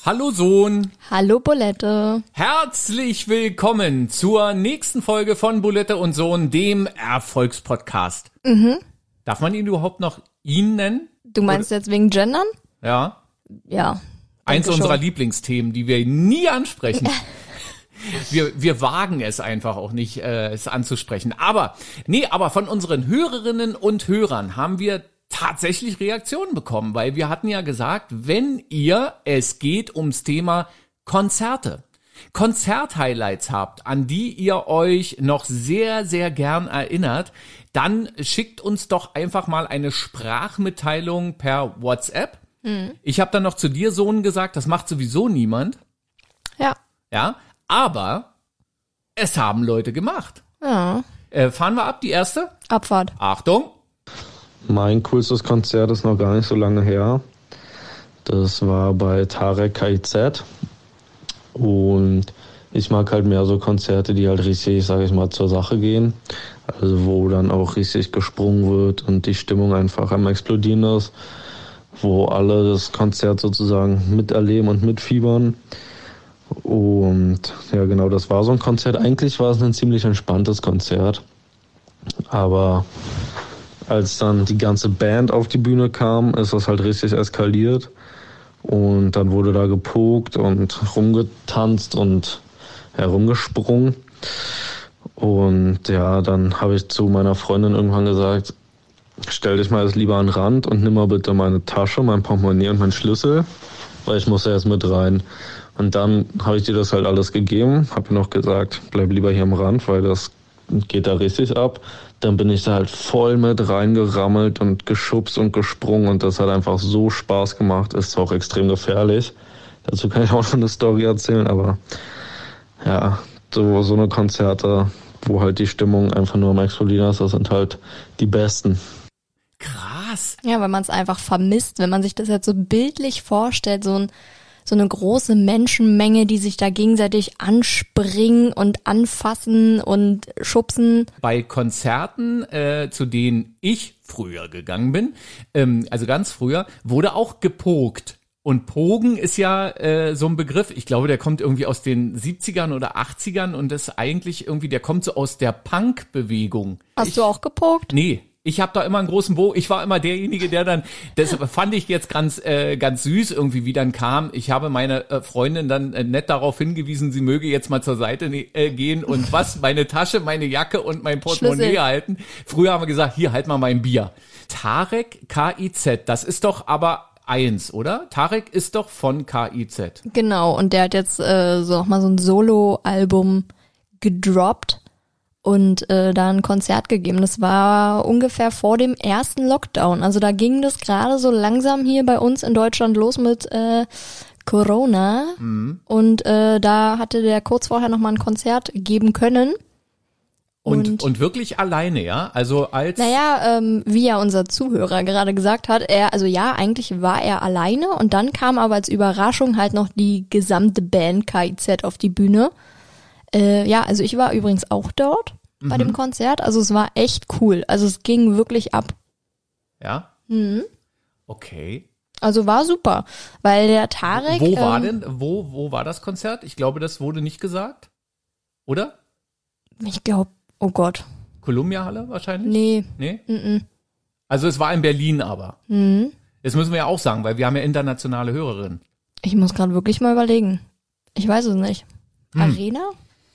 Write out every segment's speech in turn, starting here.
Hallo Sohn. Hallo Bulette. Herzlich willkommen zur nächsten Folge von Bulette und Sohn, dem Erfolgspodcast. Darf man ihn überhaupt noch ihn nennen? Du meinst jetzt wegen Gendern? Ja. Ja. Eins unserer Lieblingsthemen, die wir nie ansprechen. Wir wagen es einfach auch nicht, es anzusprechen. Aber von unseren Hörerinnen und Hörern haben wir tatsächlich Reaktionen bekommen, weil wir hatten ja gesagt, es geht ums Thema Konzerte. Konzerthighlights habt, an die ihr euch noch sehr, sehr gern erinnert, dann schickt uns doch einfach mal eine Sprachmitteilung per WhatsApp. Ich habe dann noch zu dir, Sohn, gesagt, das macht sowieso niemand. Ja, aber es haben Leute gemacht. Ja. Fahren wir ab, die erste? Abfahrt. Achtung. Mein coolstes Konzert ist noch gar nicht so lange her. Das war bei Tarek KIZ. Und ich mag halt mehr so Konzerte, die halt richtig, sage ich mal, zur Sache gehen. Also wo dann auch richtig gesprungen wird und die Stimmung einfach am Explodieren ist. Wo alle das Konzert sozusagen miterleben und mitfiebern. Und ja, genau, das war so ein Konzert. Eigentlich war es ein ziemlich entspanntes Konzert. Aber als dann die ganze Band auf die Bühne kam, ist das halt richtig eskaliert. Und dann wurde da gepokt und rumgetanzt und herumgesprungen. Und ja, dann habe ich zu meiner Freundin irgendwann gesagt, stell dich mal jetzt lieber an den Rand und nimm mal bitte meine Tasche, mein Portemonnaie und meinen Schlüssel, weil ich muss ja jetzt mit rein. Und dann habe ich dir das halt alles gegeben, habe ihr noch gesagt, bleib lieber hier am Rand, weil das geht da richtig ab. Dann bin ich da halt voll mit reingerammelt und geschubst und gesprungen und das hat einfach so Spaß gemacht. Ist auch extrem gefährlich. Dazu kann ich auch noch eine Story erzählen, aber ja, so eine Konzerte, wo halt die Stimmung einfach nur am Explodieren ist, das sind halt die besten. Krass. Ja, weil man es einfach vermisst, wenn man sich das jetzt so bildlich vorstellt, so eine große Menschenmenge, die sich da gegenseitig anspringen und anfassen und schubsen. Bei Konzerten, zu denen ich früher gegangen bin, also ganz früher, wurde auch gepokt. Und Pogen ist ja so ein Begriff, ich glaube, der kommt irgendwie aus den 70ern oder 80ern und ist eigentlich irgendwie, der kommt so aus der Punk-Bewegung. Hast du auch gepokt? Nee. Ich habe da immer einen großen Bogen. Ich war immer derjenige, der dann, das fand ich jetzt ganz süß irgendwie, wie dann kam. Ich habe meine Freundin dann nett darauf hingewiesen, sie möge jetzt mal zur Seite gehen und meine Tasche, meine Jacke und mein Portemonnaie Schlüssel halten. Früher haben wir gesagt, hier, halt mal mein Bier. Tarek KIZ, das ist doch aber eins, oder? Tarek ist doch von KIZ. Genau, und der hat jetzt nochmal so ein Solo-Album gedroppt. Und da ein Konzert gegeben. Das war ungefähr vor dem ersten Lockdown. Also da ging das gerade so langsam hier bei uns in Deutschland los mit Corona. Und da hatte der kurz vorher nochmal ein Konzert geben können. Und wirklich alleine, ja? Also als... Naja, wie ja unser Zuhörer gerade gesagt hat, eigentlich war er alleine. Und dann kam aber als Überraschung halt noch die gesamte Band KIZ auf die Bühne. Also ich war übrigens auch dort bei dem Konzert. Also es war echt cool. Also es ging wirklich ab. Ja? Okay. Also war super, weil der Tarek... Wo war das Konzert? Ich glaube, das wurde nicht gesagt. Oder? Ich glaube, oh Gott. Columbia-Halle wahrscheinlich? Nee? Also es war in Berlin aber. Das müssen wir ja auch sagen, weil wir haben ja internationale Hörerinnen. Ich muss gerade wirklich mal überlegen. Ich weiß es nicht. Arena?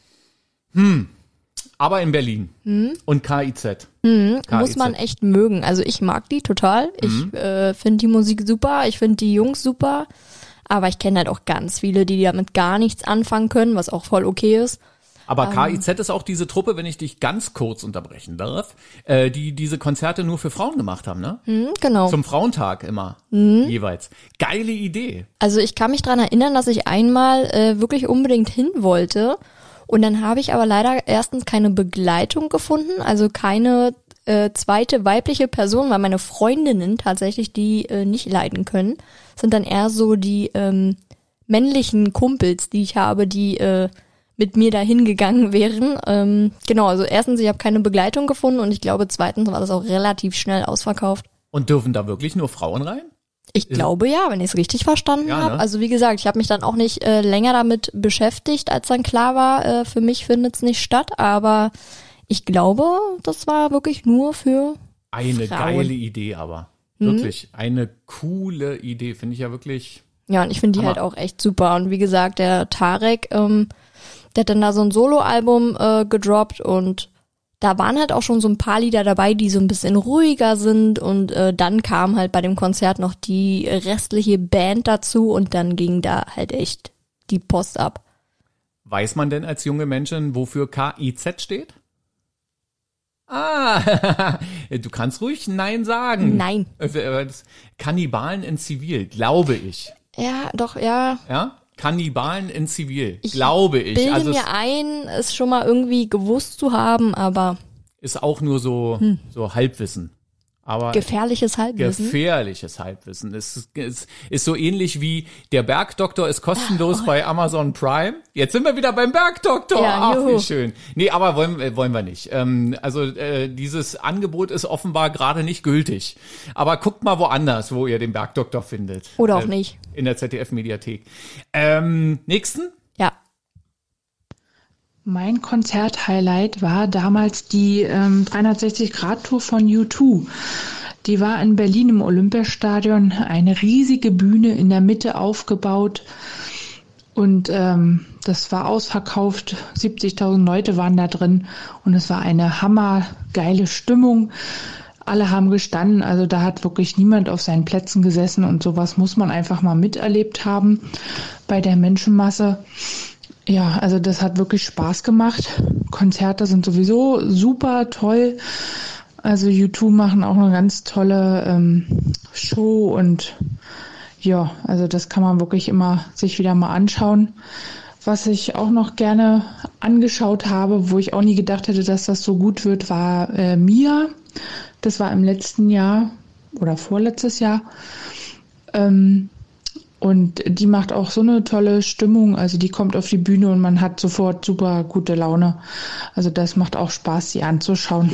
Aber in Berlin. Und KIZ. Muss man echt mögen. Also ich mag die total. Ich finde die Musik super. Ich finde die Jungs super. Aber ich kenne halt auch ganz viele, die damit gar nichts anfangen können, was auch voll okay ist. Aber KIZ ist auch diese Truppe, wenn ich dich ganz kurz unterbrechen darf, die diese Konzerte nur für Frauen gemacht haben, ne? Genau. Zum Frauentag immer jeweils. Geile Idee. Also ich kann mich dran erinnern, dass ich einmal wirklich unbedingt hin wollte. Und dann habe ich aber leider erstens keine Begleitung gefunden, also keine zweite weibliche Person, weil meine Freundinnen tatsächlich die nicht leiden können. Sind dann eher so die männlichen Kumpels, die ich habe, die mit mir dahin gegangen wären. Genau, also erstens, ich habe keine Begleitung gefunden und ich glaube zweitens war das auch relativ schnell ausverkauft. Und dürfen da wirklich nur Frauen rein? Ich glaube ja, wenn ich es richtig verstanden habe. Ne? Also wie gesagt, ich habe mich dann auch nicht länger damit beschäftigt, als dann klar war, für mich findet es nicht statt. Aber ich glaube, das war wirklich nur für eine Frauen. Geile Idee aber. Wirklich, eine coole Idee, finde ich ja wirklich. Ja, und ich finde die Hammer. halt auch echt super. Und wie gesagt, der Tarek, der hat dann da so ein Soloalbum gedroppt und da waren halt auch schon so ein paar Lieder dabei, die so ein bisschen ruhiger sind und dann kam halt bei dem Konzert noch die restliche Band dazu und dann ging da halt echt die Post ab. Weiß man denn als junge Menschen, wofür KIZ steht? Ah, du kannst ruhig Nein sagen. Nein. Kannibalen in Zivil, glaube ich. Ja, doch, ja. Ja? Kannibalen in Zivil, glaube ich. Bilde Also mir ein, es schon mal irgendwie gewusst zu haben, aber ist auch nur so Halbwissen. Aber gefährliches Halbwissen. gefährliches Halbwissen. Es ist so ähnlich wie der Bergdoktor ist kostenlos bei Amazon Prime. Jetzt sind wir wieder beim Bergdoktor. Ja, Ach, juhu. wie schön. Nee, aber wollen wir nicht. Dieses Angebot ist offenbar gerade nicht gültig. Aber guckt mal woanders, wo ihr den Bergdoktor findet. Oder auch nicht. In der ZDF-Mediathek. Nächsten? Ja. Mein Konzert-Highlight war damals die 360-Grad-Tour von U2. Die war in Berlin im Olympiastadion, eine riesige Bühne in der Mitte aufgebaut und das war ausverkauft. 70.000 Leute waren da drin und es war eine hammergeile Stimmung. Alle haben gestanden, also da hat wirklich niemand auf seinen Plätzen gesessen und sowas muss man einfach mal miterlebt haben bei der Menschenmasse. Ja, also das hat wirklich Spaß gemacht. Konzerte sind sowieso super toll. Also U2 machen auch eine ganz tolle Show und ja, also das kann man wirklich immer sich wieder mal anschauen. Was ich auch noch gerne angeschaut habe, wo ich auch nie gedacht hätte, dass das so gut wird, war Mia. Das war im letzten Jahr oder vorletztes Jahr. Und die macht auch so eine tolle Stimmung, also die kommt auf die Bühne und man hat sofort super gute Laune. Also das macht auch Spaß, sie anzuschauen.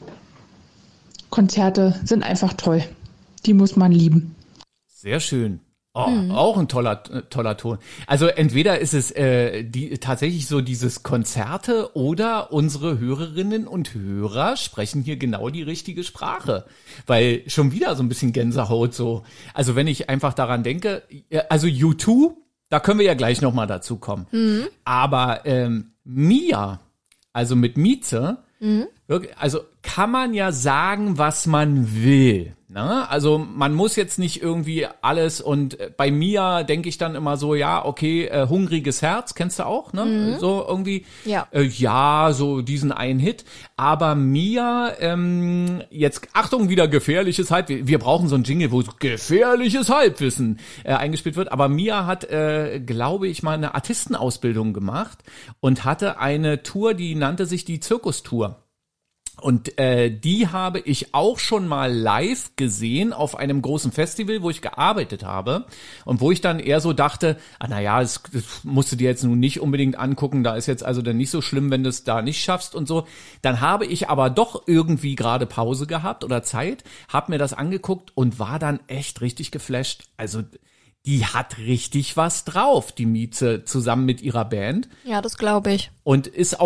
Konzerte sind einfach toll. Die muss man lieben. Sehr schön. Oh, auch ein toller Ton. Also entweder ist es tatsächlich so dieses Konzerte oder unsere Hörerinnen und Hörer sprechen hier genau die richtige Sprache. Weil schon wieder so ein bisschen Gänsehaut so. Also wenn ich einfach daran denke, also U2, da können wir ja gleich nochmal dazu kommen. Aber Mia, also mit Mieze, wirklich, also kann man ja sagen, was man will. Ne? Also man muss jetzt nicht irgendwie alles und bei Mia denke ich dann immer so, ja, okay, hungriges Herz, kennst du auch, ne? So irgendwie, ja, so diesen einen Hit. Aber Mia, jetzt Achtung, wieder gefährliches Halbwissen. Wir brauchen so einen Jingle, wo gefährliches Halbwissen eingespielt wird. Aber Mia hat, glaube ich, mal eine Artistenausbildung gemacht und hatte eine Tour, die nannte sich die Zirkustour. Und die habe ich auch schon mal live gesehen auf einem großen Festival, wo ich gearbeitet habe und wo ich dann eher so dachte, das musst du dir jetzt nun nicht unbedingt angucken, da ist jetzt also dann nicht so schlimm, wenn du es da nicht schaffst und so. Dann habe ich aber doch irgendwie gerade Pause gehabt oder Zeit, habe mir das angeguckt und war dann echt richtig geflasht. Also die hat richtig was drauf, die Mieze, zusammen mit ihrer Band. Ja, das glaube ich. Und ist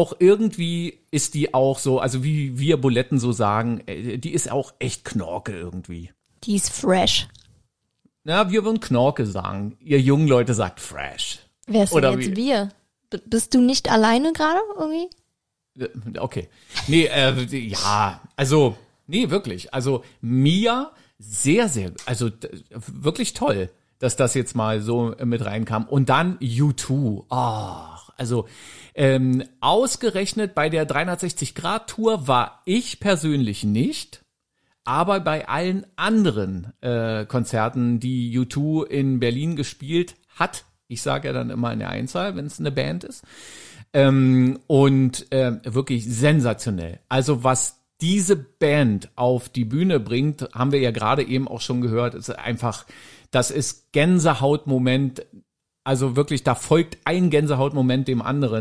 die auch so, also wie wir Buletten so sagen, die ist auch echt Knorke irgendwie. Die ist fresh. Na, wir würden Knorke sagen. Ihr jungen Leute sagt fresh. Wer ist Oder denn jetzt wie? wir? Bist du nicht alleine gerade irgendwie? Okay. Nee, ja, also, nee, wirklich. Also Mia, sehr, sehr, also wirklich toll, dass das jetzt mal so mit reinkam. Und dann U2. Also ausgerechnet bei der 360-Grad-Tour war ich persönlich nicht, aber bei allen anderen Konzerten, die U2 in Berlin gespielt hat, ich sage ja dann immer in der Einzahl, wenn es eine Band ist, wirklich sensationell. Also was diese Band auf die Bühne bringt, haben wir ja gerade eben auch schon gehört, ist einfach, das ist Gänsehautmoment, also wirklich, da folgt ein Gänsehautmoment dem anderen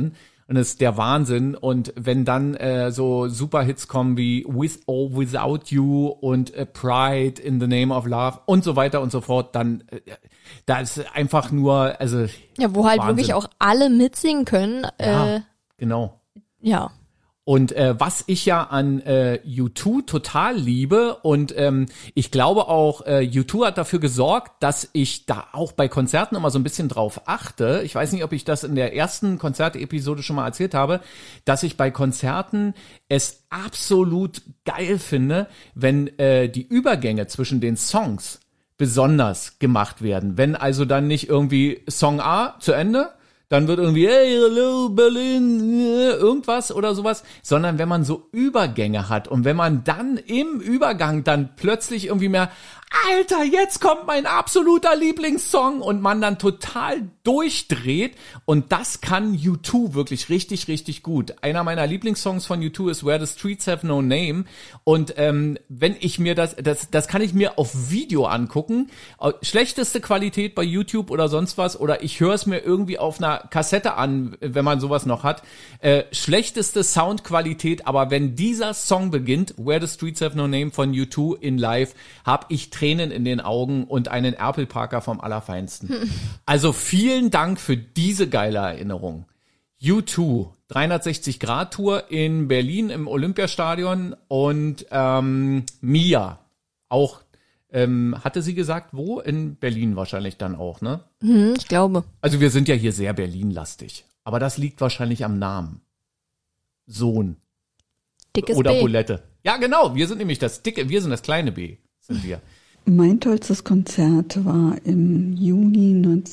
Und das ist der Wahnsinn. Und wenn dann so Superhits kommen wie With or Without You und Pride in the Name of Love und so weiter und so fort, dann da ist einfach nur, also ja, wo halt Wahnsinn. wirklich auch alle mitsingen können. Ja, genau. Ja. Und was ich ja an U2 total liebe und ich glaube auch, U2 hat dafür gesorgt, dass ich da auch bei Konzerten immer so ein bisschen drauf achte. Ich weiß nicht, ob ich das in der ersten Konzertepisode schon mal erzählt habe, dass ich bei Konzerten es absolut geil finde, wenn die Übergänge zwischen den Songs besonders gemacht werden. Wenn also dann nicht irgendwie Song A zu Ende, dann wird irgendwie, hey, hello, Berlin, irgendwas oder sowas, sondern wenn man so Übergänge hat und wenn man dann im Übergang dann plötzlich irgendwie mehr, Alter, jetzt kommt mein absoluter Lieblingssong und man dann total durchdreht und das kann U2 wirklich richtig, richtig gut. Einer meiner Lieblingssongs von U2 ist Where the Streets Have No Name und wenn ich mir das kann ich mir auf Video angucken, schlechteste Qualität bei YouTube oder sonst was oder ich höre es mir irgendwie auf einer Kassette an, wenn man sowas noch hat, schlechteste Soundqualität, aber wenn dieser Song beginnt, Where the Streets Have No Name von U2 in live, habe ich Tränen in den Augen und einen Erpelparker vom Allerfeinsten. Also vielen Dank für diese geile Erinnerung. U2, 360-Grad-Tour in Berlin im Olympiastadion und Mia, auch, hatte sie gesagt, wo? In Berlin wahrscheinlich dann auch, ne? Ich glaube. Also wir sind ja hier sehr Berlin-lastig, aber das liegt wahrscheinlich am Namen. Sohn. Dickes Oder B. Bulette. Ja, genau, wir sind nämlich das dicke, wir sind das kleine B, sind wir. Mein tollstes Konzert war im Juni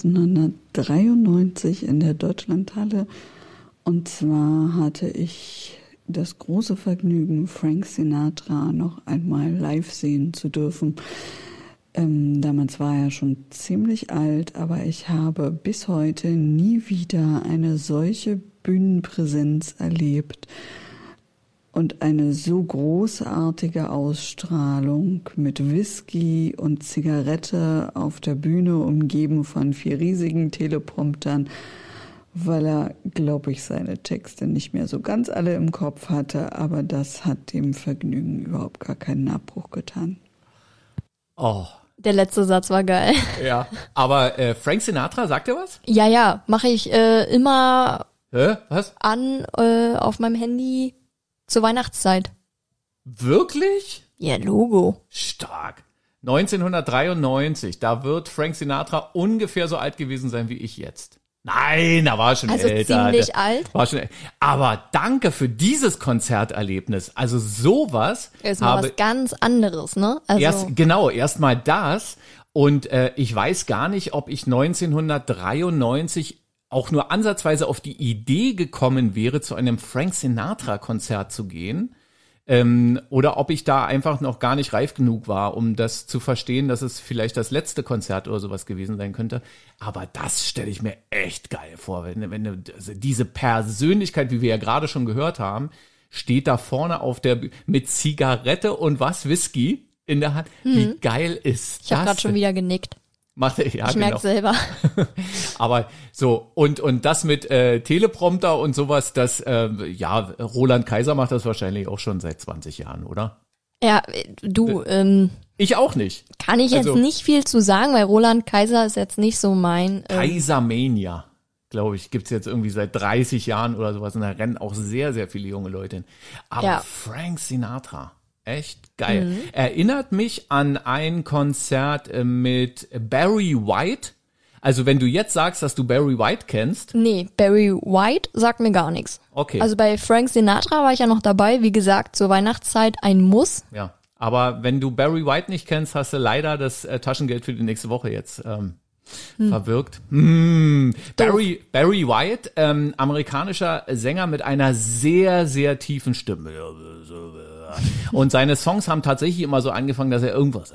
1993 in der Deutschlandhalle. Und zwar hatte ich das große Vergnügen, Frank Sinatra noch einmal live sehen zu dürfen. Damals war er schon ziemlich alt, aber ich habe bis heute nie wieder eine solche Bühnenpräsenz erlebt. Und eine so großartige Ausstrahlung mit Whisky und Zigarette auf der Bühne, umgeben von 4 riesigen Telepromptern, weil er, glaube ich, seine Texte nicht mehr so ganz alle im Kopf hatte, aber das hat dem Vergnügen überhaupt gar keinen Abbruch getan. Oh, Der letzte Satz war geil. ja. Aber Frank Sinatra, sagt er was? Ja, mache ich immer Hä? Was? an auf meinem Handy zur Weihnachtszeit. Wirklich? Ja, Logo. Stark. 1993, da wird Frank Sinatra ungefähr so alt gewesen sein wie ich jetzt. Nein, da war schon Also älter. ziemlich alt. War schon, aber danke für dieses Konzerterlebnis. Also sowas Ist mal was ganz anderes, ne? Also erst mal das. Und ich weiß gar nicht, ob ich 1993 auch nur ansatzweise auf die Idee gekommen wäre, zu einem Frank Sinatra-Konzert zu gehen. Oder ob ich da einfach noch gar nicht reif genug war, um das zu verstehen, dass es vielleicht das letzte Konzert oder sowas gewesen sein könnte. Aber das stelle ich mir echt geil vor. Wenn also diese Persönlichkeit, wie wir ja gerade schon gehört haben, steht da vorne auf der mit Zigarette und Whisky in der Hand. Wie geil ist das? ich habe gerade schon wieder genickt. Ja, Ich merke selber. Aber so, und das mit Teleprompter und sowas, das, Roland Kaiser macht das wahrscheinlich auch schon seit 20 Jahren, oder? Ja, du, Ich auch nicht. kann ich jetzt Also- nicht viel zu sagen, weil Roland Kaiser ist jetzt nicht so mein. Kaisermania, glaube ich, gibt's jetzt irgendwie seit 30 Jahren oder sowas. Und da rennen auch sehr, sehr viele junge Leute hin. Aber Ja. Frank Sinatra, echt geil. Erinnert mich an ein Konzert mit Barry White. Also wenn du jetzt sagst, dass du Barry White kennst. Nee, Barry White sagt mir gar nichts. Okay. Also bei Frank Sinatra war ich ja noch dabei. Wie gesagt, zur Weihnachtszeit ein Muss. Ja, aber wenn du Barry White nicht kennst, hast du leider das Taschengeld für die nächste Woche jetzt verwirkt. Barry White, amerikanischer Sänger mit einer sehr, sehr tiefen Stimme. Und seine Songs haben tatsächlich immer so angefangen, dass er irgendwas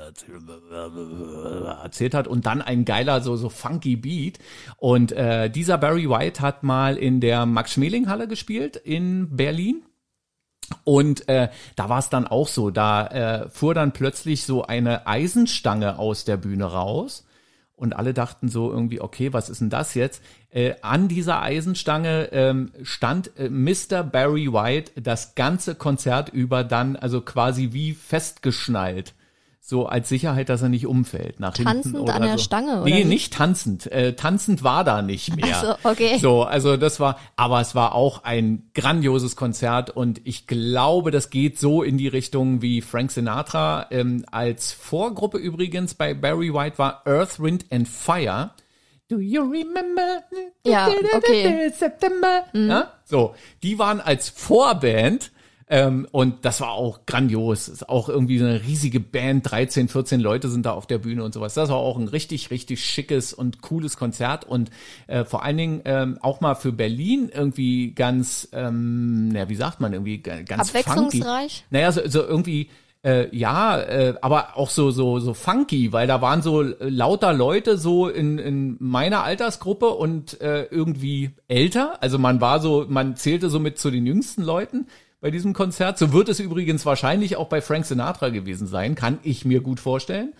erzählt hat und dann ein geiler, so funky Beat. Und dieser Barry White hat mal in der Max-Schmeling-Halle gespielt in Berlin. Und da war es dann auch so, da fuhr dann plötzlich so eine Eisenstange aus der Bühne raus Und alle dachten so irgendwie, okay, was ist denn das jetzt? An dieser Eisenstange stand Mr. Barry White das ganze Konzert über dann, also quasi wie festgeschnallt. So als Sicherheit, dass er nicht umfällt. Nach Tanzend hinten oder an der so. Stange, oder? Nee, wie? nicht tanzend. Tanzend war da nicht mehr. Ach so, okay. So, also das war, aber es war auch ein grandioses Konzert und ich glaube, das geht so in die Richtung wie Frank Sinatra. Als Vorgruppe übrigens bei Barry White war Earth, Wind and Fire. Do you remember? Ja, okay. September. Ja? So, die waren als Vorband. Und das war auch grandios. Ist auch irgendwie so eine riesige Band. 13, 14 Leute sind da auf der Bühne und sowas. Das war auch ein richtig, richtig schickes und cooles Konzert. Und vor allen Dingen auch mal für Berlin irgendwie ganz, wie sagt man, irgendwie ganz abwechslungsreich. Funky. Naja, so irgendwie, aber auch so funky, weil da waren so lauter Leute so in meiner Altersgruppe und irgendwie älter. Also man zählte so mit zu den jüngsten Leuten bei diesem Konzert. So wird es übrigens wahrscheinlich auch bei Frank Sinatra gewesen sein, kann ich mir gut vorstellen.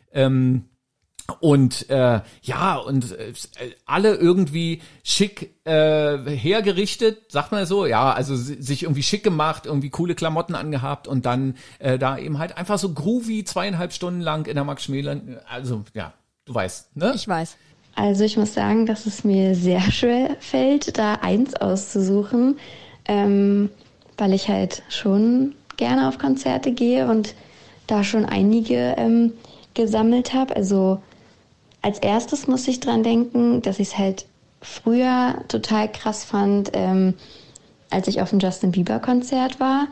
Alle irgendwie schick hergerichtet, sagt man so, ja, also sich irgendwie schick gemacht, irgendwie coole Klamotten angehabt und dann da eben halt einfach so groovy 2,5 Stunden lang in der Max-Schmeler, also ja, du weißt, ne? Ich weiß. Also ich muss sagen, dass es mir sehr schwer fällt, da eins auszusuchen, weil ich halt schon gerne auf Konzerte gehe und da schon einige gesammelt habe. Also als erstes muss ich dran denken, dass ich es halt früher total krass fand, als ich auf dem Justin Bieber Konzert war.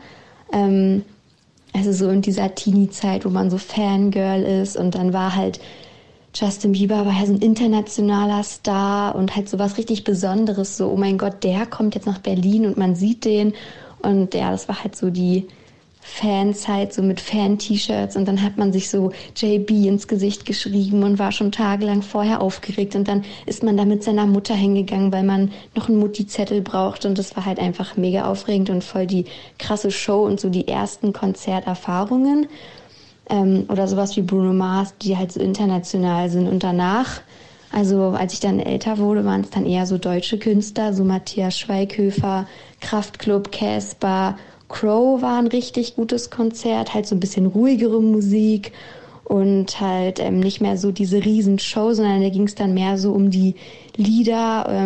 Also so in dieser Teenie-Zeit, wo man so Fangirl ist und dann war halt Justin Bieber war ja so ein internationaler Star und halt so was richtig Besonderes, so oh mein Gott, der kommt jetzt nach Berlin und man sieht den. Und ja, das war halt so die Fanzeit, so mit Fan-T-Shirts und dann hat man sich so JB ins Gesicht geschrieben und war schon tagelang vorher aufgeregt und dann ist man da mit seiner Mutter hingegangen, weil man noch einen Mutti-Zettel braucht und das war halt einfach mega aufregend und voll die krasse Show und so die ersten Konzerterfahrungen oder sowas wie Bruno Mars, die halt so international sind und danach, also als ich dann älter wurde, waren es dann eher so deutsche Künstler, so Matthias Schweighöfer, Kraftklub, Casper, Crow war ein richtig gutes Konzert, halt so ein bisschen ruhigere Musik und halt nicht mehr so diese Riesenshow, sondern da ging es dann mehr so um die Lieder,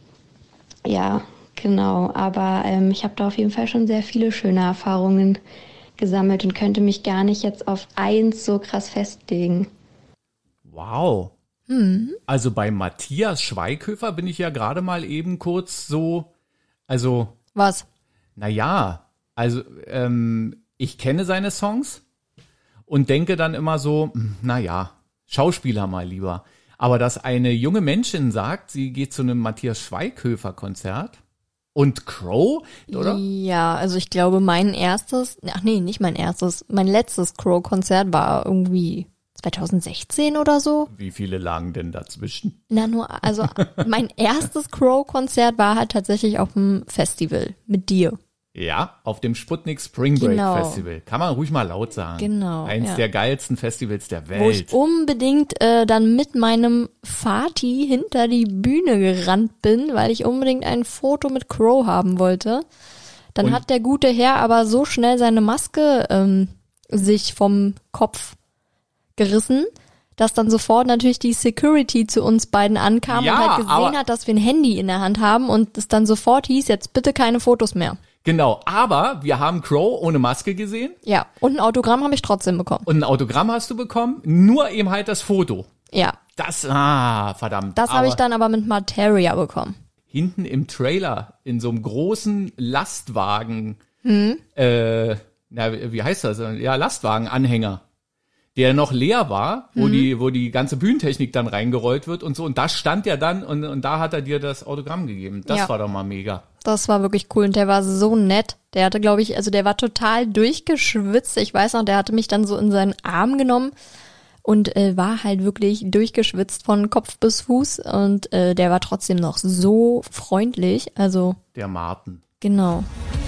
ja, genau, aber ich habe da auf jeden Fall schon sehr viele schöne Erfahrungen gesammelt und könnte mich gar nicht jetzt auf eins so krass festlegen. Wow. Also bei Matthias Schweighöfer bin ich ja gerade mal eben kurz so, also Was? naja, also ich kenne seine Songs und denke dann immer so, naja, Schauspieler mal lieber. Aber dass eine junge Menschin sagt, sie geht zu einem Matthias Schweighöfer-Konzert und Crow, oder? Ja, also ich glaube mein letztes Crow-Konzert war irgendwie 2016 oder so. Wie viele lagen denn dazwischen? Also mein erstes Crow-Konzert war halt tatsächlich auf dem Festival mit dir. Ja, auf dem Sputnik Spring Break Genau. Festival. Kann man ruhig mal laut sagen. Genau, Eins ja. der geilsten Festivals der Welt. Wo ich unbedingt dann mit meinem Vati hinter die Bühne gerannt bin, weil ich unbedingt ein Foto mit Crow haben wollte. Dann Und- hat der gute Herr aber so schnell seine Maske sich vom Kopf gerissen, dass dann sofort natürlich die Security zu uns beiden ankam Ja, und halt gesehen aber- hat, dass wir ein Handy in der Hand haben und es dann sofort hieß, jetzt bitte keine Fotos mehr. Genau, aber wir haben Crow ohne Maske gesehen Ja, und ein Autogramm habe ich trotzdem bekommen. und ein Autogramm hast du bekommen, nur eben halt das Foto. Ja, Verdammt. das habe ich dann aber mit Materia bekommen. Hinten im Trailer in so einem großen Lastwagen, wie heißt das? Ja, Lastwagenanhänger, der noch leer war, wo die ganze Bühnentechnik dann reingerollt wird und so. Und da stand er dann und da hat er dir das Autogramm gegeben. Das Ja. war doch mal mega. Das war wirklich cool und der war so nett. Der hatte, glaube ich, also der war total durchgeschwitzt. Ich weiß noch, der hatte mich dann so in seinen Arm genommen und war halt wirklich durchgeschwitzt von Kopf bis Fuß und der war trotzdem noch so freundlich. Also, Der Martin. genau.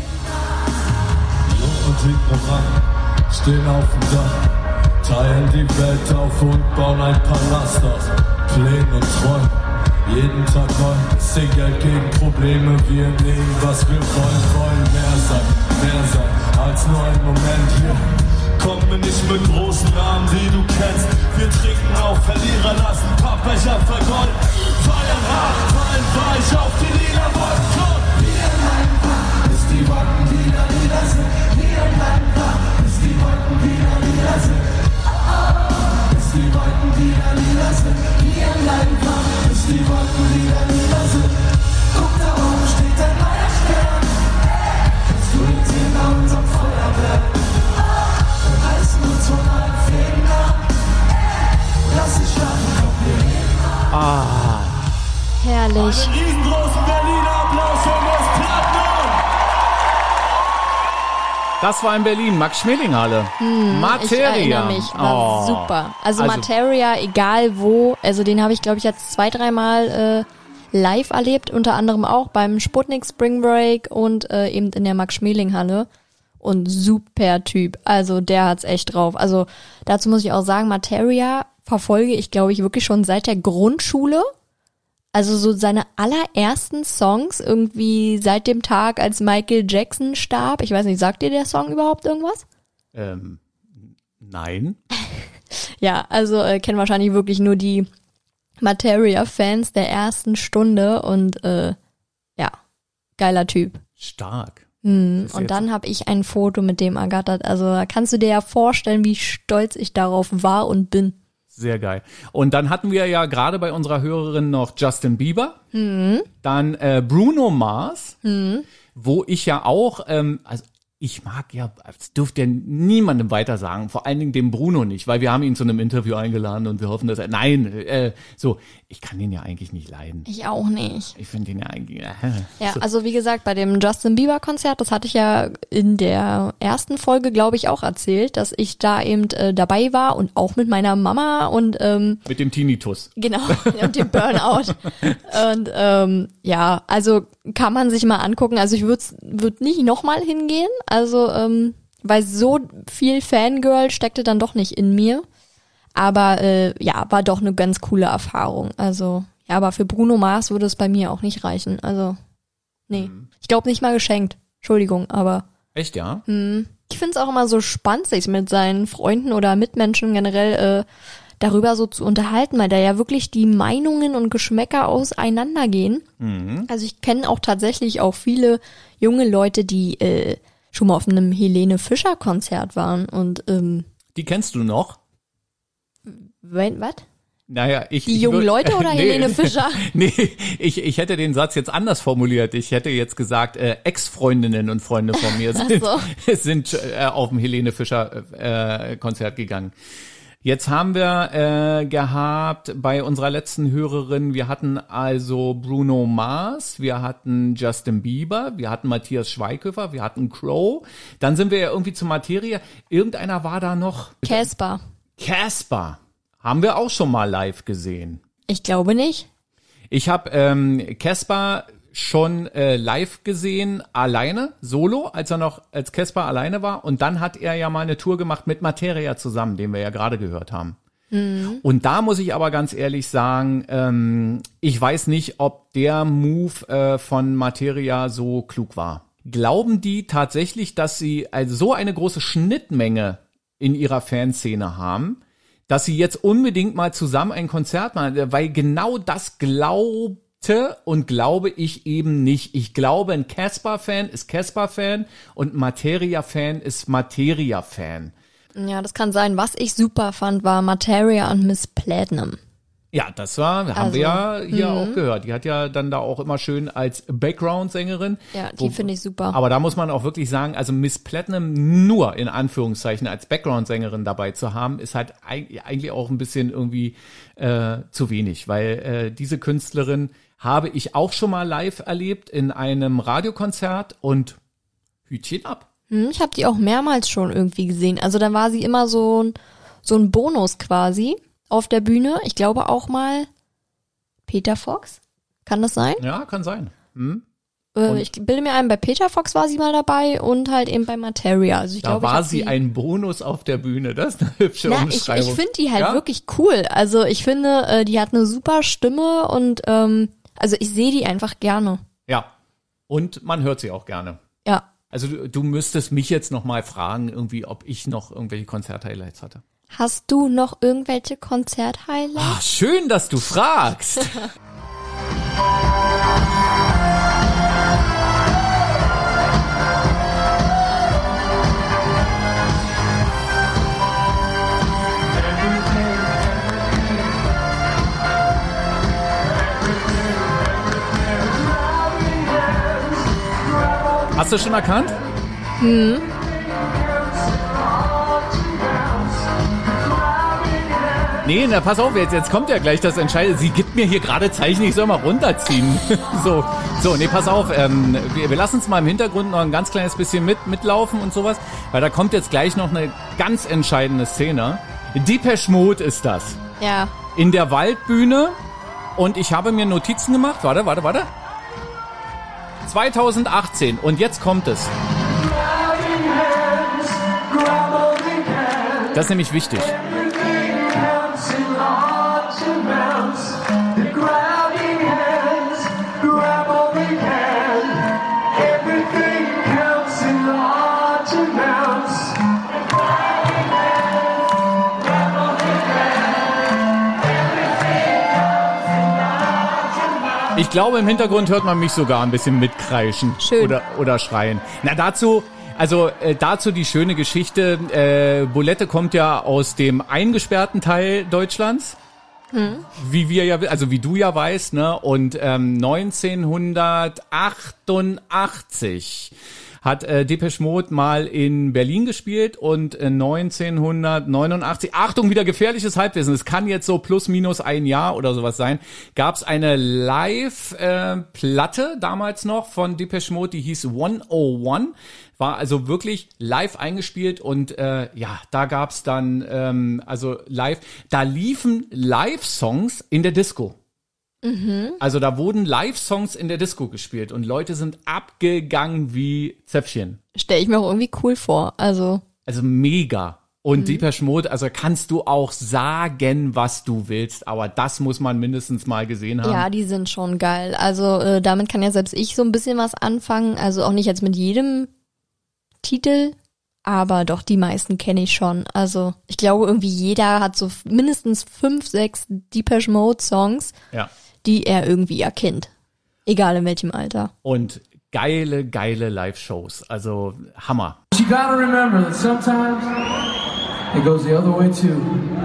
Jung und ignorant stehen auf dem Dach, teilen die Welt auf und bauen ein Palast aus leben und träumen. Jeden Tag neu, bisschen Geld gegen Probleme. Wir nehmen, was wir wollen mehr sein als nur ein Moment hier. Komm mir nicht mit großen Namen, die du kennst. Wir trinken auf Verlierer, lassen Pappbecher vergolden. Feiern hart, fallen weich auf die lila Wolken. Wir bleiben wach, bis die Wolken wieder lila sind. Wir bleiben wach, bis die Wolken wieder lila sind. Bis die Wolken wieder lila sind. Wir bleiben wach, bis die Wolken wieder lila sind. Guck, da oben steht ein neuer Stern. Kannst du ihn sehen bei unserem Feuerwerk? Wir reißen uns von allen Fäden ab. Lass dich schlafen, komm, wir gehen ab. Herrlich. Einen riesengroßen Berliner Applaus für Miss Platinum. Das war in Berlin, Max-Schmeling-Halle. Materia. Ich erinnere mich, war super. Also Materia, egal wo, also den habe ich, glaube ich, jetzt 2-3 Mal live erlebt, unter anderem auch beim Sputnik Spring Break und eben in der Max-Schmeling-Halle. Und super Typ, also der hat's echt drauf. Also dazu muss ich auch sagen, Materia verfolge ich, glaube ich, wirklich schon seit der Grundschule. Also so seine allerersten Songs irgendwie seit dem Tag, als Michael Jackson starb. Ich weiß nicht, sagt dir der Song überhaupt irgendwas? Nein. Ja, also kennen wahrscheinlich wirklich nur die Materia-Fans der ersten Stunde und ja, geiler Typ. Stark. Und dann habe ich ein Foto mit dem ergattert. Also da kannst du dir ja vorstellen, wie stolz ich darauf war und bin. Sehr geil. Und dann hatten wir ja gerade bei unserer Hörerin noch Justin Bieber, dann Bruno Mars, wo ich ja auch, also ich mag ja, das dürfte ja niemandem weiter sagen, vor allen Dingen dem Bruno nicht, weil wir haben ihn zu einem Interview eingeladen und wir hoffen, dass er, so, ich kann ihn ja eigentlich nicht leiden. Ich auch nicht. Ich finde ihn ja eigentlich, Ja, also wie gesagt, bei dem Justin Bieber Konzert, das hatte ich ja in der ersten Folge, glaube ich, auch erzählt, dass ich da eben dabei war und auch mit meiner Mama und mit dem Tinnitus. Genau, und dem Burnout. Und ja, also kann man sich mal angucken. Also ich würd nicht nochmal hingehen, also weil so viel Fangirl steckte dann doch nicht in mir. Aber ja, war doch eine ganz coole Erfahrung. Also ja, aber für Bruno Mars würde es bei mir auch nicht reichen. Also nee, ich glaube nicht mal geschenkt. Entschuldigung, aber Echt, ja? ich finde es auch immer so spannend, sich mit seinen Freunden oder Mitmenschen generell darüber so zu unterhalten, weil da ja wirklich die Meinungen und Geschmäcker auseinandergehen. Also ich kenne auch tatsächlich auch viele junge Leute, die schon mal auf einem Helene Fischer Konzert waren und Die kennst du noch? was? Naja, Die jungen Leute oder Helene Fischer? Nee, ich hätte den Satz jetzt anders formuliert. Ich hätte jetzt gesagt, Ex-Freundinnen und Freunde von mir sind auf dem Helene Fischer Konzert gegangen. Jetzt haben wir gehabt bei unserer letzten Hörerin, wir hatten also Bruno Mars, wir hatten Justin Bieber, wir hatten Matthias Schweighöfer, wir hatten Crow. Dann sind wir ja irgendwie zu Materia. Irgendeiner war da noch. Casper. Casper. Haben wir auch schon mal live gesehen. Ich glaube nicht. Ich habe Casper schon live gesehen, alleine, solo, als er noch als Casper alleine war. Und dann hat er ja mal eine Tour gemacht mit Materia zusammen, den wir ja gerade gehört haben. Und da muss ich aber ganz ehrlich sagen, ich weiß nicht, ob der Move von Materia so klug war. Glauben die tatsächlich, dass sie also so eine große Schnittmenge in ihrer Fanszene haben, dass sie jetzt unbedingt mal zusammen ein Konzert machen, weil genau das glaubte und glaube ich eben nicht. Ich glaube, ein Casper-Fan ist Casper-Fan und ein Materia-Fan ist Materia-Fan. Ja, das kann sein. Was ich super fand, war Materia und Miss Platinum. Ja, das haben wir ja hier auch gehört. Die hat ja dann da auch immer schön als Background-Sängerin. Ja, die finde ich super. Aber da muss man auch wirklich sagen, also Miss Platinum nur in Anführungszeichen als Background-Sängerin dabei zu haben, ist halt eigentlich auch ein bisschen irgendwie zu wenig, weil diese Künstlerin habe ich auch schon mal live erlebt in einem Radiokonzert und Hütchen ab. Ich habe die auch mehrmals schon irgendwie gesehen. Also dann war sie immer so ein Bonus quasi auf der Bühne. Ich glaube auch mal Peter Fox. Kann das sein? Ja, kann sein. Ich bilde mir ein, bei Peter Fox war sie mal dabei und halt eben bei Materia. Also ich Da glaube, war sie ein Bonus auf der Bühne. Das ist eine hübsche Umschreibung. Ich finde die halt wirklich cool. Also ich finde, die hat eine super Stimme und also ich sehe die einfach gerne. Ja, und man hört sie auch gerne. Ja. Also du müsstest mich jetzt noch mal fragen, irgendwie, ob ich noch irgendwelche Konzert-Highlights hatte. Hast du noch irgendwelche Konzert-Highlights? Ach, schön, dass du fragst. Hast du schon erkannt? Nee, na pass auf, jetzt kommt ja gleich das Entscheidende. Sie gibt mir hier gerade Zeichen, ich soll mal runterziehen. So, nee, pass auf. Wir lassen es mal im Hintergrund noch ein ganz kleines bisschen mitlaufen und sowas, weil da kommt jetzt gleich noch eine ganz entscheidende Szene. Depeche Mode ist das. Ja. In der Waldbühne und ich habe mir Notizen gemacht. Warte. 2018 und jetzt kommt es. Das ist nämlich wichtig. Ich glaube, im Hintergrund hört man mich sogar ein bisschen mitkreischen. Schön. Oder schreien. Na, dazu die schöne Geschichte. Bulette kommt ja aus dem eingesperrten Teil Deutschlands. Wie du ja weißt, ne? Und 1988 hat Depeche Mode mal in Berlin gespielt und 1989, Achtung, wieder gefährliches Halbwissen, es kann jetzt so plus minus ein Jahr oder sowas sein, gab es eine Live-Platte damals noch von Depeche Mode, die hieß 101, war also wirklich live eingespielt und da gab's dann da liefen Live-Songs in der Disco. Also da wurden Live-Songs in der Disco gespielt und Leute sind abgegangen wie Zäpfchen. Stell ich mir auch irgendwie cool vor. Also mega. Und Depeche Mode, also kannst du auch sagen, was du willst, aber das muss man mindestens mal gesehen haben. Ja, die sind schon geil. Also damit kann ja selbst ich so ein bisschen was anfangen. Also auch nicht jetzt mit jedem Titel, aber doch die meisten kenne ich schon. Also ich glaube irgendwie jeder hat so mindestens 5, 6 Depeche Mode Songs. Ja. Die er irgendwie erkennt. Egal in welchem Alter. Und geile Live-Shows. Also Hammer. You gotta remember that sometimes it goes the other way too.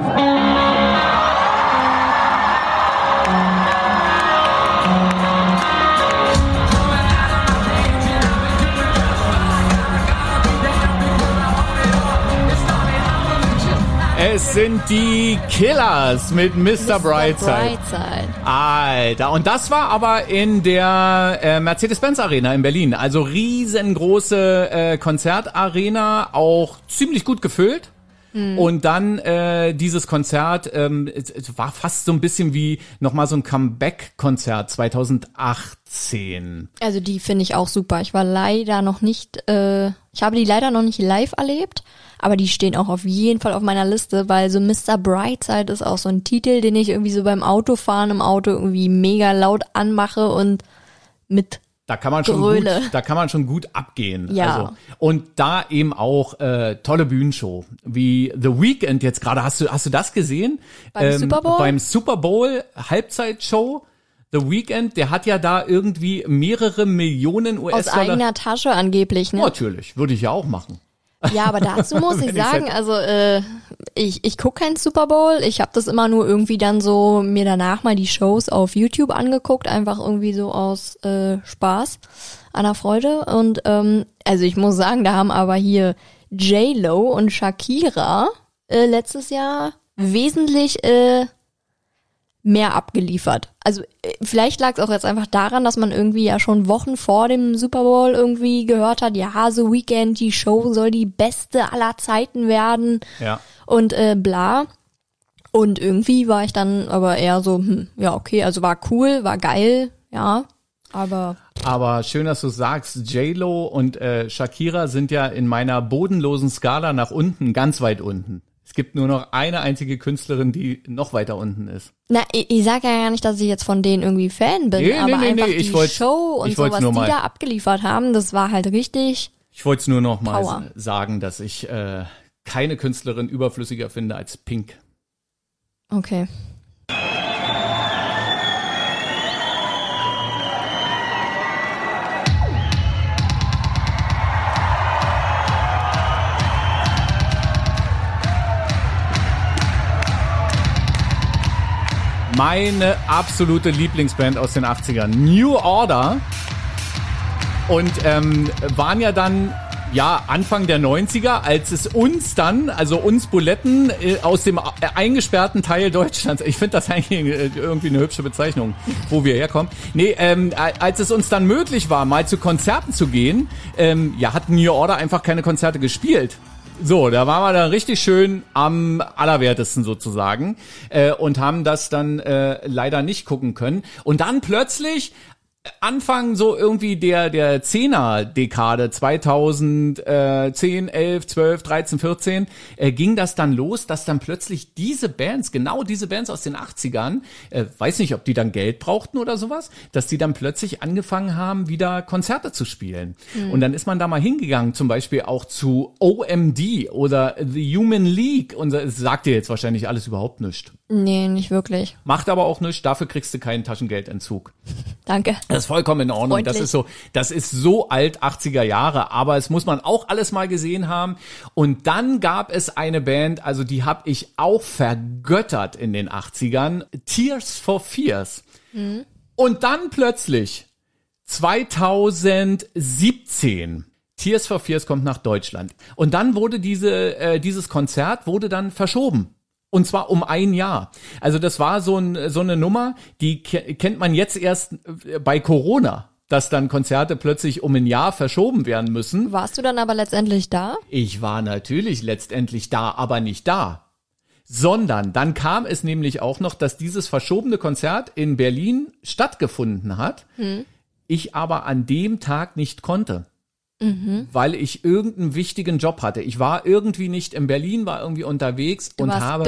Es sind die Killers mit Mr. Brightside. Alter, und das war aber in der Mercedes-Benz Arena in Berlin. Also riesengroße Konzertarena, auch ziemlich gut gefüllt. Und dann dieses Konzert, es war fast so ein bisschen wie nochmal so ein Comeback-Konzert 2018. Also die finde ich auch super. Ich habe die leider noch nicht live erlebt. Aber die stehen auch auf jeden Fall auf meiner Liste, weil so Mr. Brightside ist auch so ein Titel, den ich irgendwie so beim Autofahren im Auto irgendwie mega laut anmache und mit Da kann man schon gut abgehen. Ja. Also, und da eben auch tolle Bühnenshow, wie The Weeknd jetzt gerade. Hast du das gesehen? Beim Super Bowl? Beim Super Bowl Halbzeitshow. The Weeknd, der hat ja da irgendwie mehrere Millionen US-Dollar. Aus eigener Tasche angeblich, ne? Natürlich, würde ich ja auch machen. Ja, aber dazu muss ich sagen, also ich gucke keinen Super Bowl. Ich habe das immer nur irgendwie dann so mir danach mal die Shows auf YouTube angeguckt, einfach irgendwie so aus Spaß, an der Freude. Und also ich muss sagen, da haben aber hier J-Lo und Shakira letztes Jahr wesentlich mehr abgeliefert. Also vielleicht lag es auch jetzt einfach daran, dass man irgendwie ja schon Wochen vor dem Super Bowl irgendwie gehört hat, ja, so Weekend, die Show soll die beste aller Zeiten werden. Ja. Und bla. Und irgendwie war ich dann aber eher so, ja, okay, also war cool, war geil, ja. Aber schön, dass du sagst, J-Lo und Shakira sind ja in meiner bodenlosen Skala nach unten, ganz weit unten. Es gibt nur noch eine einzige Künstlerin, die noch weiter unten ist. Na, ich sage ja gar nicht, dass ich jetzt von denen irgendwie Fan bin, aber einfach die Show und so, was die da abgeliefert haben, das war halt richtig. Ich wollte es nur noch mal sagen, dass ich keine Künstlerin überflüssiger finde als Pink. Okay. Meine absolute Lieblingsband aus den 80ern, New Order. Und waren ja dann Anfang der 90er, als es uns dann, also uns Buletten aus dem eingesperrten Teil Deutschlands, ich finde das eigentlich irgendwie eine hübsche Bezeichnung, wo wir herkommen. Als es uns dann möglich war, mal zu Konzerten zu gehen, hat New Order einfach keine Konzerte gespielt. So, da waren wir dann richtig schön am allerwertesten sozusagen und haben das dann leider nicht gucken können. Und dann plötzlich Anfang so irgendwie der 10er-Dekade, 2010, 11, 12, 13, 14, ging das dann los, dass dann plötzlich genau diese Bands aus den 80ern, weiß nicht, ob die dann Geld brauchten oder sowas, dass die dann plötzlich angefangen haben, wieder Konzerte zu spielen. Und dann ist man da mal hingegangen, zum Beispiel auch zu OMD oder The Human League, und das sagt dir jetzt wahrscheinlich alles überhaupt nichts. Nee, nicht wirklich. Macht aber auch nichts, dafür kriegst du keinen Taschengeldentzug. Danke. Das ist vollkommen in Ordnung. Freundlich. Das ist so alt, 80er Jahre, aber es muss man auch alles mal gesehen haben. Und dann gab es eine Band, also die habe ich auch vergöttert in den 80ern, Tears for Fears. Mhm. Und dann plötzlich 2017 Tears for Fears kommt nach Deutschland. Und dann wurde dieses Konzert wurde dann verschoben. Und zwar um ein Jahr. Also das war so eine Nummer, die kennt man jetzt erst bei Corona, dass dann Konzerte plötzlich um ein Jahr verschoben werden müssen. Warst du dann aber letztendlich da? Ich war natürlich letztendlich da, aber nicht da. Sondern dann kam es nämlich auch noch, dass dieses verschobene Konzert in Berlin stattgefunden hat. Ich aber an dem Tag nicht konnte. Weil ich irgendeinen wichtigen Job hatte. Ich war irgendwie nicht in Berlin, war irgendwie unterwegs und habe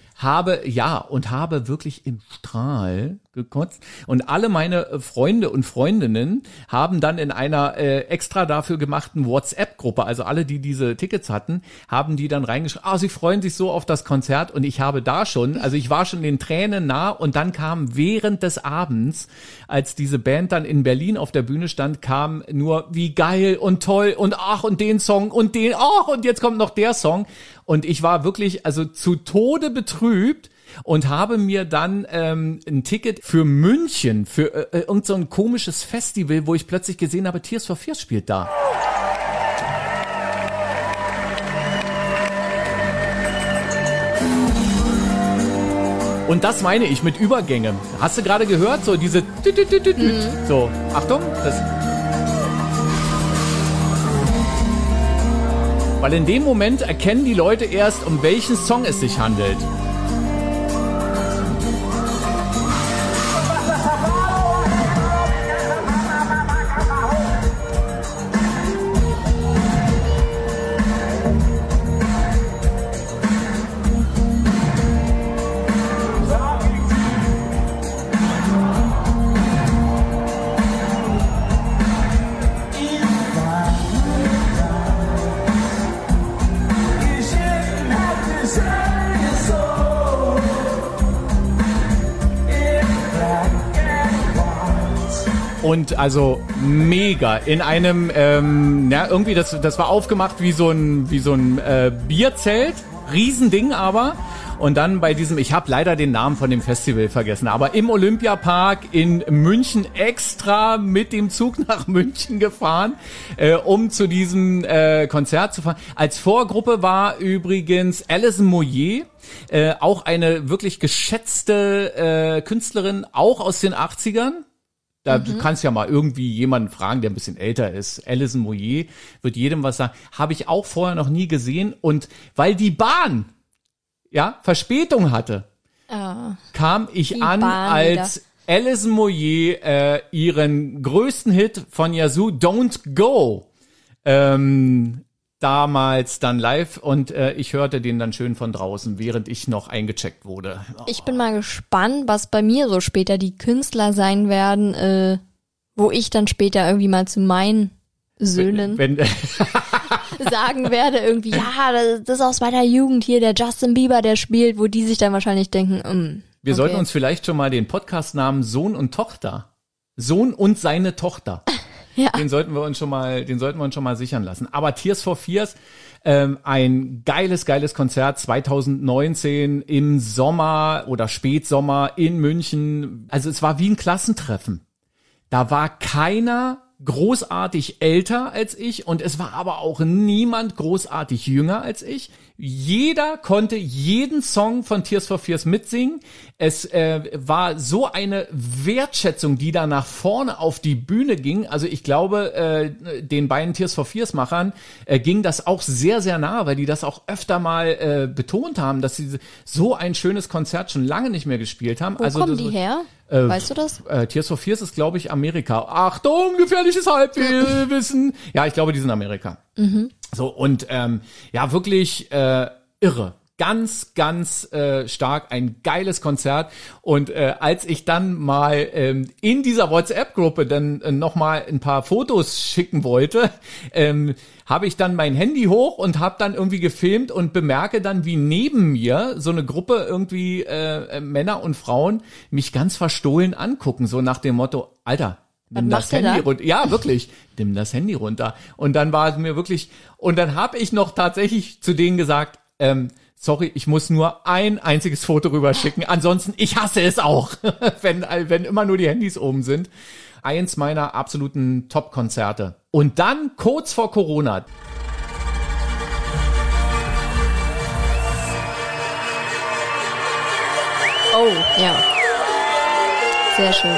wirklich im Strahl gekotzt. Und alle meine Freunde und Freundinnen haben dann in einer extra dafür gemachten WhatsApp-Gruppe, also alle, die diese Tickets hatten, haben die dann reingeschrieben, sie freuen sich so auf das Konzert, und ich habe ich war schon den Tränen nah, und dann kam während des Abends, als diese Band dann in Berlin auf der Bühne stand, kam nur wie geil und toll und und den Song und und jetzt kommt noch der Song, und ich war wirklich zu Tode betrübt. Und habe mir dann ein Ticket für München, für irgend so ein komisches Festival, wo ich plötzlich gesehen habe, Tears for Fears spielt da. Und das meine ich mit Übergänge. Hast du gerade gehört? So diese So, Achtung. Weil in dem Moment erkennen die Leute erst, um welchen Song es sich handelt. Und mega in einem, irgendwie das war aufgemacht wie so ein Bierzelt, Riesending aber. Und dann bei diesem, ich habe leider den Namen von dem Festival vergessen, aber im Olympiapark in München extra mit dem Zug nach München gefahren, um zu diesem Konzert zu fahren. Als Vorgruppe war übrigens Alison Moyet, auch eine wirklich geschätzte Künstlerin, auch aus den 80ern. Du kannst ja mal irgendwie jemanden fragen, der ein bisschen älter ist. Alison Moyet wird jedem was sagen. Habe ich auch vorher noch nie gesehen. Und weil die Bahn Verspätung hatte, kam ich an als Alison Moyet ihren größten Hit von Yazoo, Don't Go, damals dann live und ich hörte den dann schön von draußen, während ich noch eingecheckt wurde. Ich bin mal gespannt, was bei mir so später die Künstler sein werden, wo ich dann später irgendwie mal zu meinen Söhnen sagen werde irgendwie, ja, das ist aus meiner Jugend hier, der Justin Bieber, der spielt, wo die sich dann wahrscheinlich denken, wir sollten uns vielleicht schon mal den Podcast-Namen Sohn und Tochter, Sohn und seine Tochter, ja. Den sollten wir uns schon mal sichern lassen. Aber Tears for Fears, ein geiles Konzert 2019 im Sommer oder Spätsommer in München. Also es war wie ein Klassentreffen. Da war keiner großartig älter als ich und es war aber auch niemand großartig jünger als ich. Jeder konnte jeden Song von Tears for Fears mitsingen. Es war so eine Wertschätzung, die da nach vorne auf die Bühne ging. Also ich glaube, den beiden Tears for Fears Machern ging das auch sehr, sehr nah, weil die das auch öfter mal betont haben, dass sie so ein schönes Konzert schon lange nicht mehr gespielt haben. Wo kommen die her? Weißt du das? Tears for Fears ist, glaube ich, Amerika. Achtung, gefährliches Halbwissen. Ja, ich glaube, die sind Amerika. Mhm. So, und ja, wirklich irre. Ganz stark, ein geiles Konzert. Und als ich dann mal in dieser WhatsApp-Gruppe dann noch mal ein paar Fotos schicken wollte, habe ich dann mein Handy hoch und habe dann irgendwie gefilmt und bemerke dann, wie neben mir so eine Gruppe irgendwie Männer und Frauen mich ganz verstohlen angucken, so nach dem Motto, Alter, nimm das Handy runter. Ja, wirklich, nimm das Handy runter. Und dann war es mir wirklich, und dann habe ich noch tatsächlich zu denen gesagt, sorry, ich muss nur ein einziges Foto rüberschicken. Ansonsten, ich hasse es auch, wenn immer nur die Handys oben sind. Eins meiner absoluten Top-Konzerte. Und dann kurz vor Corona. Oh, ja. Sehr schön.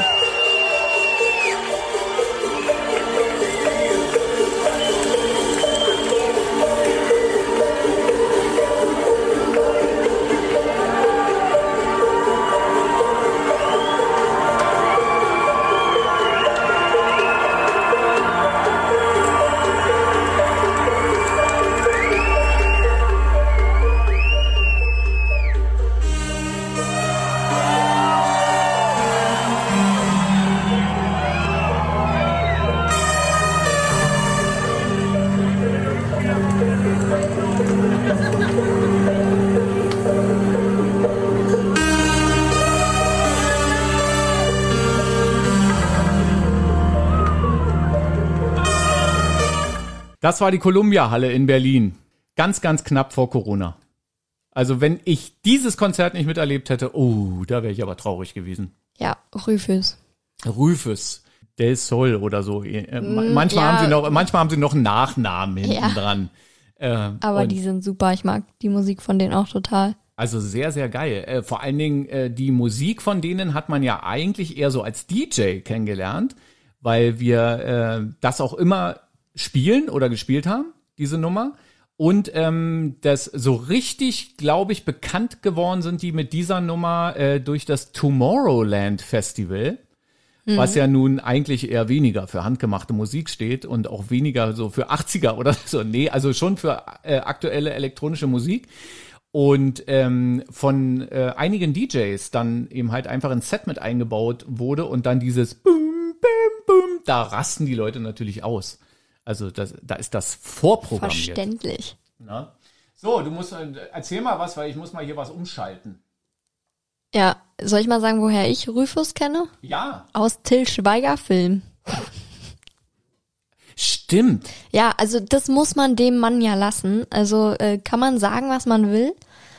Das war die Columbia-Halle in Berlin. Ganz knapp vor Corona. Also wenn ich dieses Konzert nicht miterlebt hätte, da wäre ich aber traurig gewesen. Ja, Rufus Del Sol oder so. Manchmal haben sie noch einen Nachnamen hinten dran. Aber die sind super. Ich mag die Musik von denen auch total. Also sehr, sehr geil. Vor allen Dingen die Musik von denen hat man ja eigentlich eher so als DJ kennengelernt, weil wir das auch immer spielen oder gespielt haben, diese Nummer. Und das so richtig, glaube ich, bekannt geworden sind die mit dieser Nummer durch das Tomorrowland Festival, was ja nun eigentlich eher weniger für handgemachte Musik steht und auch weniger so für 80er oder so. Nee, also schon für aktuelle elektronische Musik. Und von einigen DJs dann eben halt einfach ein Set mit eingebaut wurde und dann dieses Bum, Bum, Bum, da rasten die Leute natürlich aus. Also da ist das vorprogrammiert. Verständlich. Na? So, erzähl mal was, weil ich muss mal hier was umschalten. Ja, soll ich mal sagen, woher ich Rufus kenne? Ja. Aus Till Schweiger Film. Stimmt. Ja, also das muss man dem Mann ja lassen. Also kann man sagen, was man will.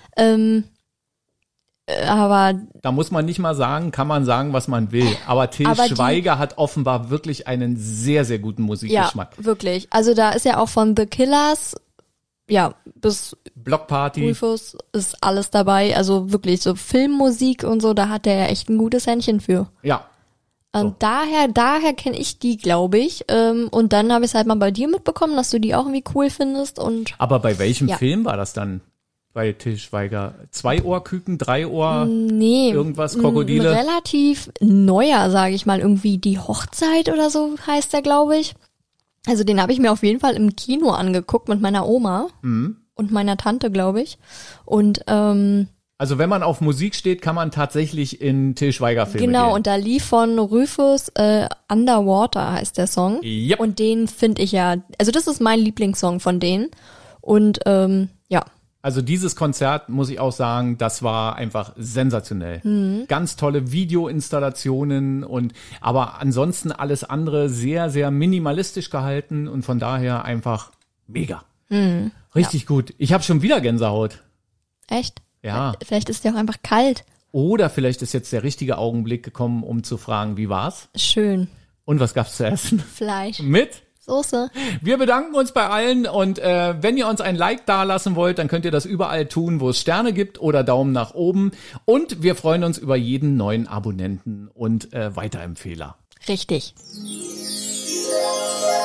Aber da muss man nicht mal sagen, kann man sagen, was man will. Aber Till Schweiger hat offenbar wirklich einen sehr, sehr guten Musikgeschmack. Ja, wirklich. Also da ist ja auch von The Killers, ja, bis Block Party. Rufus ist alles dabei. Also wirklich so Filmmusik und so, da hat er ja echt ein gutes Händchen für. Ja. Und daher kenne ich die, glaube ich. Und dann habe ich es halt mal bei dir mitbekommen, dass du die auch irgendwie cool findest. Und aber bei welchem Film war das dann? bei Til Schweiger? 2 Ohrküken, 3 Ohr, Nee. irgendwas, Krokodile? Ein relativ neuer, sage ich mal, irgendwie die Hochzeit oder so heißt der, glaube ich. Also den habe ich mir auf jeden Fall im Kino angeguckt mit meiner Oma und meiner Tante, glaube ich. Und Also wenn man auf Musik steht, kann man tatsächlich in Til Schweiger Filme genau, gehen. und da lief von Rufus Underwater heißt der Song. Yep. Und den finde ich ja, also das ist mein Lieblingssong von denen. Und ja. Also dieses Konzert, muss ich auch sagen, das war einfach sensationell. Ganz tolle Videoinstallationen aber ansonsten alles andere sehr, sehr minimalistisch gehalten und von daher einfach mega. Richtig gut. Ich habe schon wieder Gänsehaut. Echt? Ja. Vielleicht ist der auch einfach kalt. Oder vielleicht ist jetzt der richtige Augenblick gekommen, um zu fragen, wie war's? Schön. Und was gab's zu essen? Fleisch. Mit? Soße. Wir bedanken uns bei allen und wenn ihr uns ein Like dalassen wollt, dann könnt ihr das überall tun, wo es Sterne gibt oder Daumen nach oben. Und wir freuen uns über jeden neuen Abonnenten und Weiterempfehler. Richtig.